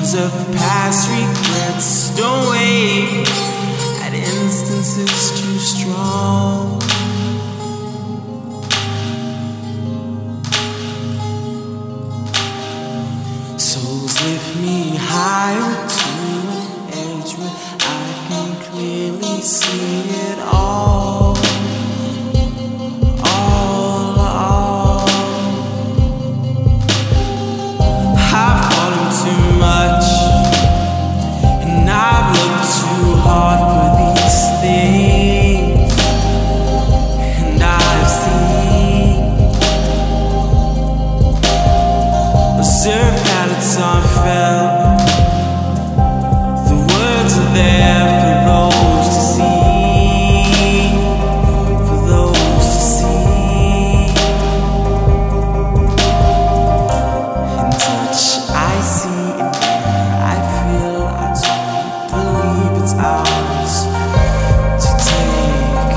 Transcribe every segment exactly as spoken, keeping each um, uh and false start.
of past regrets. Don't wait at instances too strong. Souls lift me higher to an edge where I can clearly see it all. All, all. I've fallen too much, and I've looked too hard for these things, and I've seen observed pallets unfelt. The words are there for those to see, for those to see. In touch I see, in air I feel. I don't believe it's ours to take.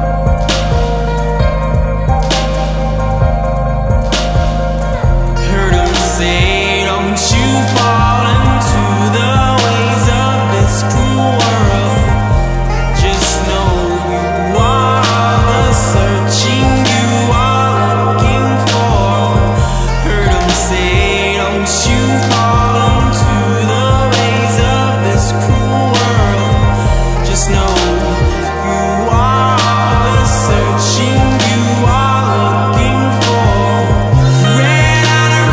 Heard 'em say, don't you fall into the ways of this cruel world. Just know you are the searching you are looking for. Heard 'em say, don't you fall into the ways of this cruel world. Just know you are the searching you are looking for. Ran out of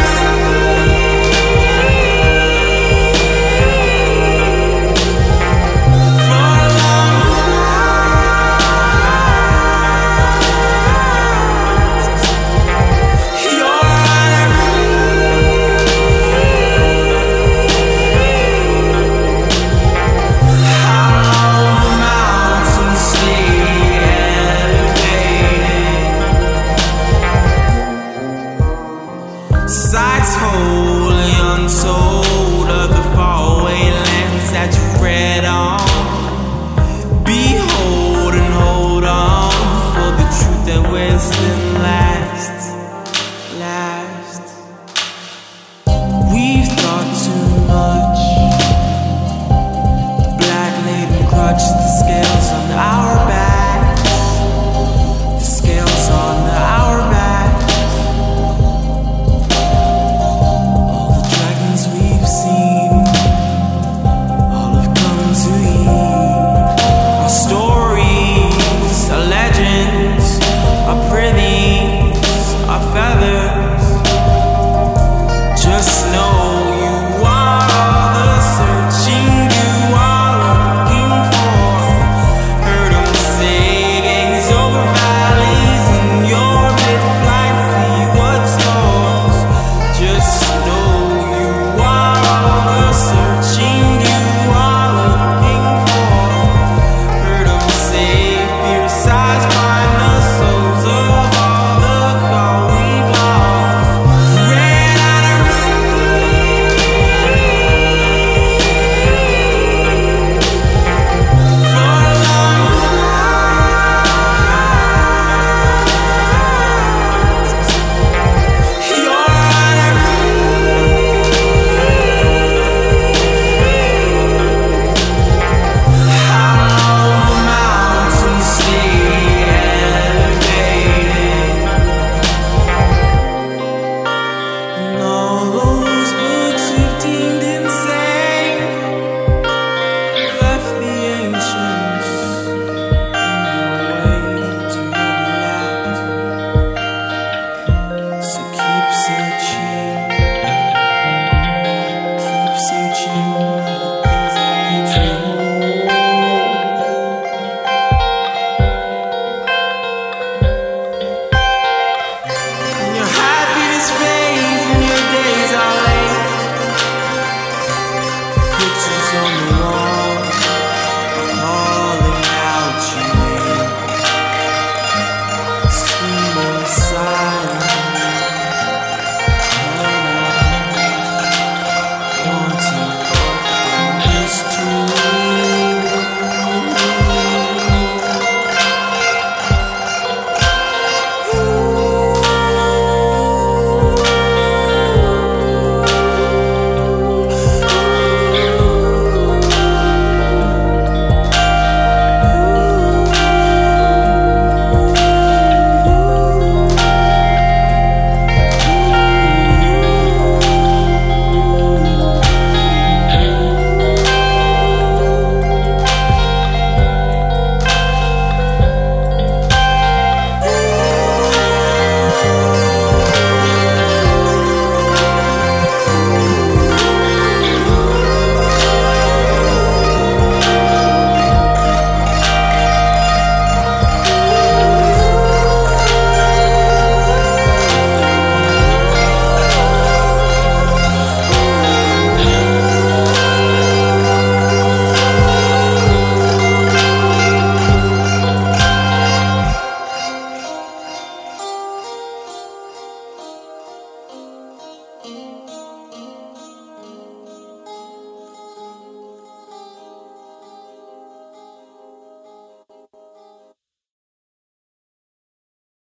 sights wholly untold of the faraway lands that you read on. Behold and hold on for the truth that will still last, last. We've thought too much. The black laden crutch, the scales on our backs, the scales on our backs. We've seen, all have come to eat. Our stories, our legends, our prithings, our feathers. Just know you are the searching you are looking for. Heard 'em say, gaze over valleys in your mid-flight, see what's yours. Just know searching you are looking for. Heard 'em say, fierce eyes find the souls of all the call we've lost. Ran out of for a long you're on a searching, keep searching.